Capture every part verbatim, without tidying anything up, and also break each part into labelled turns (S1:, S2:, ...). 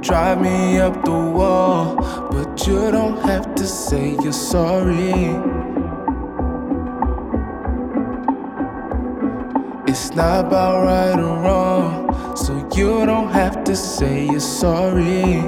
S1: drive me up the wall, but you don't have to say you're sorry. It's not about right or wrong, so you don't have to say you're sorry.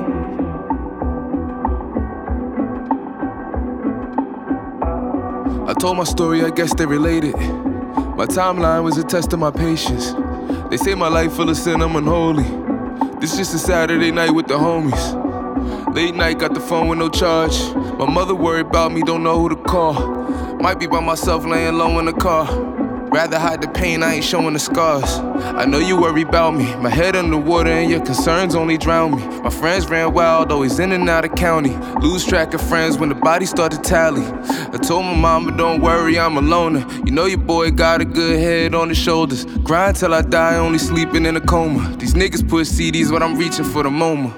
S1: I told my story, I guess they related. My timeline was a test of my patience. They say my life full of sin, I'm unholy. This just a Saturday night with the homies. Late night, got the phone with no charge. My mother worried about me, don't know who to call. Might be by myself laying low in the car. Rather hide the pain, I ain't showing the scars. I know you worry about me, my head underwater and your concerns only drown me. My friends ran wild, always in and out of county. Lose track of friends when the bodies start to tally. I told my mama, don't worry, I'm a loner. You know your boy got a good head on his shoulders. Grind till I die, only sleeping in a coma. These niggas push C Ds, but I'm reaching for the MoMA.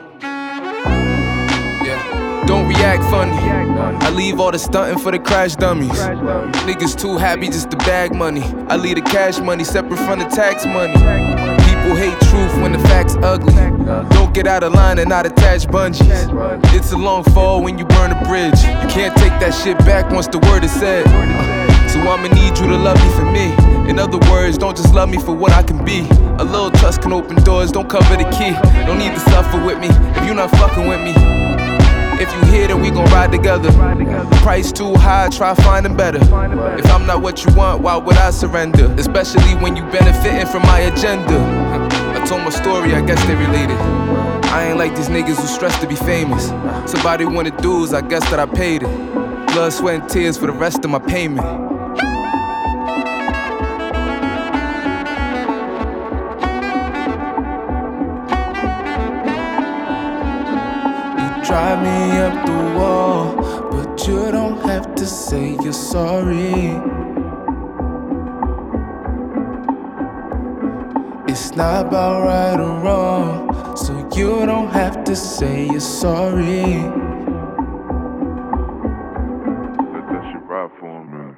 S1: Yeah. Don't react funny, I leave all the stunting for the crash dummies. Niggas too happy just to bag money. I leave the cash money separate from the tax money. People hate truth when the fact's ugly. Don't get out of line and not attach bungees. It's a long fall when you burn a bridge. You can't take that shit back once the word is said. So I'ma need you to love me for me. In other words, don't just love me for what I can be. A little trust can open doors, don't cover the key. Don't need to suffer with me if you not fucking with me. If you here, then we gon' ride together. Price too high, try finding better. If I'm not what you want, why would I surrender? Especially when you benefiting from my agenda. I told my story, I guess they related. I ain't like these niggas who stress to be famous. Somebody wanted dues, I guess that I paid it. Blood, sweat, and tears for the rest of my payment. Drive me up the wall, but you don't have to say you're sorry. It's not about right or wrong, so you don't have to say you're sorry.
S2: Let that shit ride for him, man.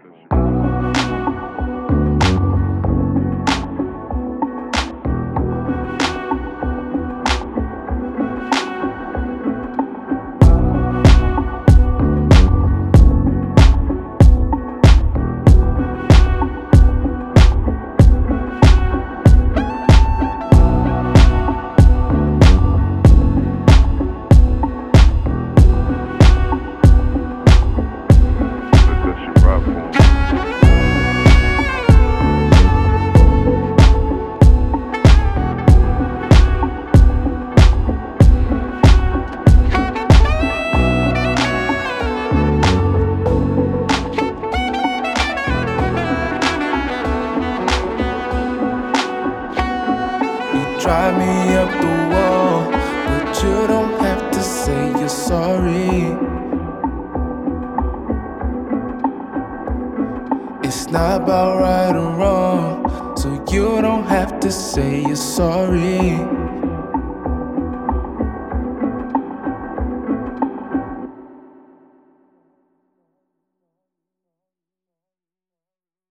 S1: Drive me up the wall, but you don't have to say you're sorry. It's not about right or wrong, so you don't have to say you're sorry.